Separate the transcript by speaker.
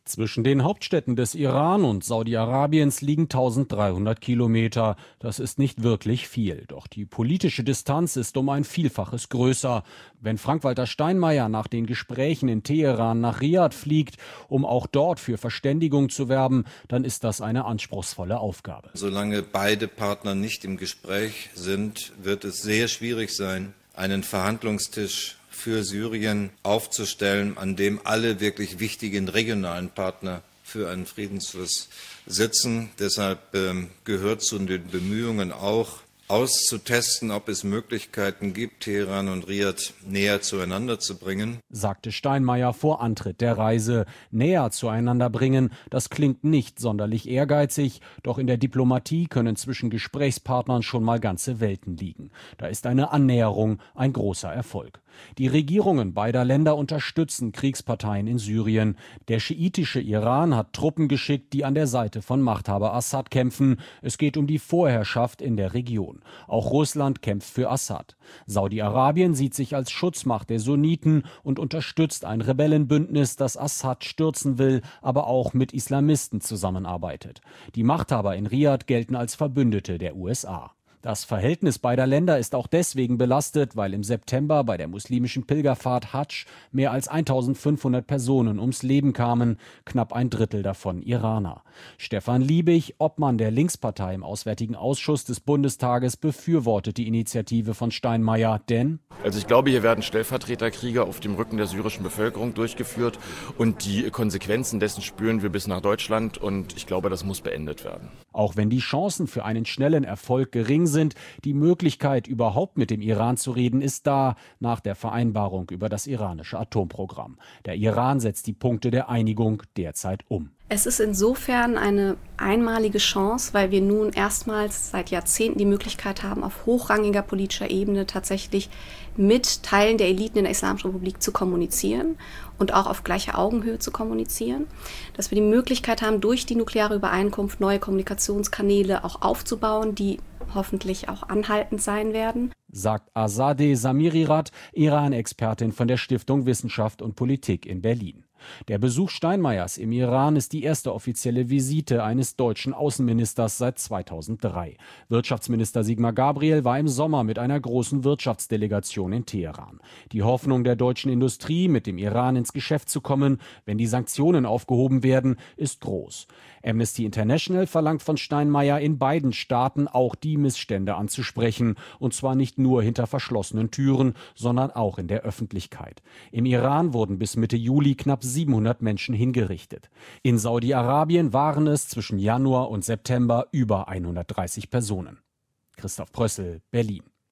Speaker 1: Zwischen den Hauptstädten des Iran und Saudi-Arabiens liegen 1300 Kilometer. Das ist nicht wirklich viel. Doch die politische Distanz ist um ein Vielfaches größer. Wenn Frank-Walter Steinmeier nach den Gesprächen in Teheran nach Riad fliegt, um auch dort für Verständigung zu werben, dann ist das eine anspruchsvolle Aufgabe.
Speaker 2: Solange beide Partner nicht im Gespräch sind, wird es sehr schwierig sein, einen Verhandlungstisch für Syrien aufzustellen, an dem alle wirklich wichtigen regionalen Partner für einen Friedensschluss sitzen. Deshalb gehört zu den Bemühungen auch, auszutesten, ob es Möglichkeiten gibt, Teheran und Riad näher zueinander zu bringen,
Speaker 1: sagte Steinmeier vor Antritt der Reise. Näher zueinander bringen, das klingt nicht sonderlich ehrgeizig, doch in der Diplomatie können zwischen Gesprächspartnern schon mal ganze Welten liegen. Da ist eine Annäherung ein großer Erfolg. Die Regierungen beider Länder unterstützen Kriegsparteien in Syrien. Der schiitische Iran hat Truppen geschickt, die an der Seite von Machthaber Assad kämpfen. Es geht um die Vorherrschaft in der Region. Auch Russland kämpft für Assad. Saudi-Arabien sieht sich als Schutzmacht der Sunniten und unterstützt ein Rebellenbündnis, das Assad stürzen will, aber auch mit Islamisten zusammenarbeitet. Die Machthaber in Riad gelten als Verbündete der USA. Das Verhältnis beider Länder ist auch deswegen belastet, weil im September bei der muslimischen Pilgerfahrt Hadsch mehr als 1500 Personen ums Leben kamen, knapp ein Drittel davon Iraner. Stefan Liebig, Obmann der Linkspartei im Auswärtigen Ausschuss des Bundestages, befürwortet die Initiative von Steinmeier, denn
Speaker 3: also ich glaube, hier werden Stellvertreterkriege auf dem Rücken der syrischen Bevölkerung durchgeführt und die Konsequenzen dessen spüren wir bis nach Deutschland und ich glaube, das muss beendet werden.
Speaker 1: Auch wenn die Chancen für einen schnellen Erfolg gering sind, die Möglichkeit, überhaupt mit dem Iran zu reden, ist da nach der Vereinbarung über das iranische Atomprogramm. Der Iran setzt die Punkte der Einigung derzeit um.
Speaker 4: Es ist insofern eine einmalige Chance, weil wir nun erstmals seit Jahrzehnten die Möglichkeit haben, auf hochrangiger politischer Ebene tatsächlich mit Teilen der Eliten in der Islamischen Republik zu kommunizieren und auch auf gleicher Augenhöhe zu kommunizieren. Dass wir die Möglichkeit haben, durch die nukleare Übereinkunft neue Kommunikationskanäle auch aufzubauen, die hoffentlich auch anhaltend sein werden,
Speaker 1: sagt Azadeh Samirirat, Iran-Expertin von der Stiftung Wissenschaft und Politik in Berlin. Der Besuch Steinmeiers im Iran ist die erste offizielle Visite eines deutschen Außenministers seit 2003. Wirtschaftsminister Sigmar Gabriel war im Sommer mit einer großen Wirtschaftsdelegation in Teheran. Die Hoffnung der deutschen Industrie, mit dem Iran ins Geschäft zu kommen, wenn die Sanktionen aufgehoben werden, ist groß. Amnesty International verlangt von Steinmeier, in beiden Staaten auch die Missstände anzusprechen, und zwar nicht nur hinter verschlossenen Türen, sondern auch in der Öffentlichkeit. Im Iran wurden bis Mitte Juli knapp 700 Menschen hingerichtet. In Saudi-Arabien waren es zwischen Januar und September über 130 Personen. Christoph Prössel, Berlin.